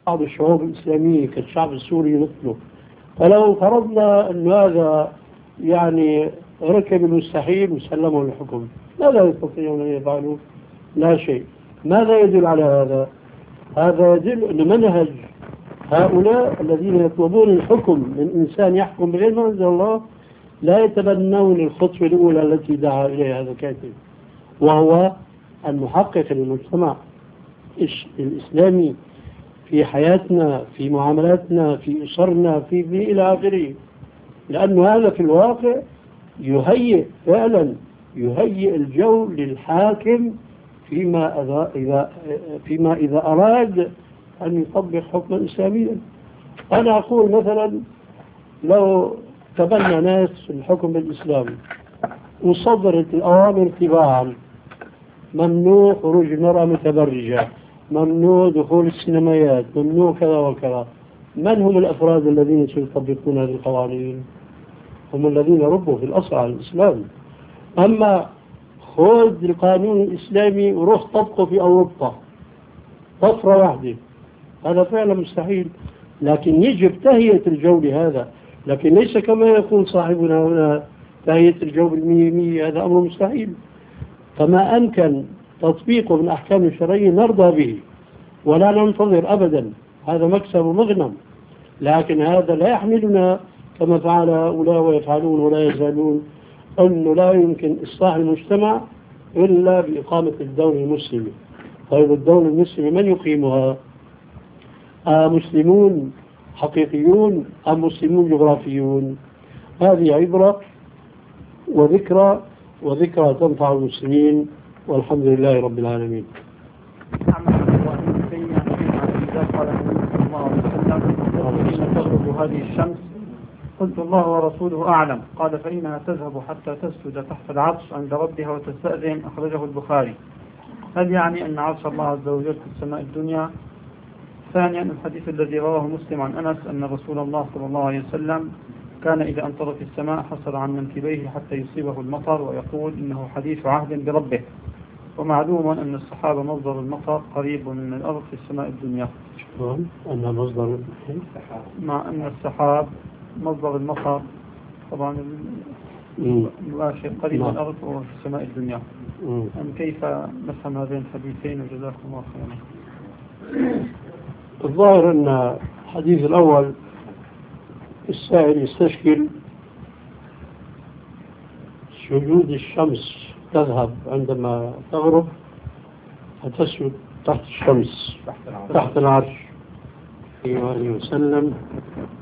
بعض الشعوب الإسلامية كالشعب السوري مثله. فلو فرضنا أن هذا يعني ركب المستحيل وسلمه الحكم، ماذا يستطيعون أن يفعلوا؟ لا شيء. ماذا يدل على هذا؟ هذا يدل أن منهج هؤلاء الذين يطلبون الحكم من إنسان يحكم بغير ما أنزل الله لا يتبنون الخطوة الأولى التي دعا إليها هذا الكاتب، وهو أن نحقق للمجتمع الإسلامي في حياتنا، في معاملاتنا، في أسرنا، في إلى آخره. لأن هذا في الواقع يهيئ فعلا يهيئ الجو للحاكم فيما إذا أراد أن يطبق حكما إسلاميا. أنا أقول مثلا لو تبنى ناس الحكم بالإسلام وصدرت الأوامر تباعا: ممنوع خروج المرأة متبرجة، ممنوع دخول السينمائيات، ممنوع كذا وكذا، من هم الأفراد الذين سيطبقون هذه القوانين؟ هم الذين ربوا في الأصل على الإسلام. أما خذ القانون الإسلامي وروح طبقه في أوروبا طفرة واحدة، هذا فعلا مستحيل. لكن يجب تهيئة الجو لهذا، لكن ليس كما يقول صاحبنا هنا تهيئة الجو بالمية، هذا أمر مستحيل. فما أمكن تطبيقه من أحكام الشرعية نرضى به ولا ننتظر أبدا، هذا مكسب ومغنم. لكن هذا لا يحملنا كما فعل هؤلاء ويفعلون ولا يزالون، أنه لا يمكن إصلاح المجتمع إلا بإقامة الدولة المسلمة. طيب الدولة المسلمة من يقيمها؟ مسلمون حقيقيون أم مسلمون جغرافيون؟ هذه عبرة وذكرى تنفع المسلمين، والحمد لله رب العالمين. تغرب هذه الشمس قلت الله ورسوله أعلم، قال فإنها تذهب حتى تسجد تحت العرش عند ربها وتستأذن، أخرجه البخاري. هل يعني أن عرش الله عز وجل في السماء الدنيا؟ ثانيا الحديث الذي رواه مسلم عن أنس أن رسول الله صلى الله عليه وسلم كان إذا أمطر في السماء حصل عن منكبيه حتى يصيبه المطر، ويقول إنه حديث عهد بربه. ومعلوم أن الصحابة مصدر المطر قريب من الأرض في السماء الدنيا. أن مصدر مع أن السحاب مصدر المطر طبعا المباشر قريب من الأرض وفي السماء الدنيا. كيف نفهم هذين الحديثين؟ وجزاكم الله خيرا. الظاهر أن الحديث الأول السائل يستشكل سجود الشمس، تذهب عندما تغرب فتسجد تحت الشمس تحت العرش عليه وسلم.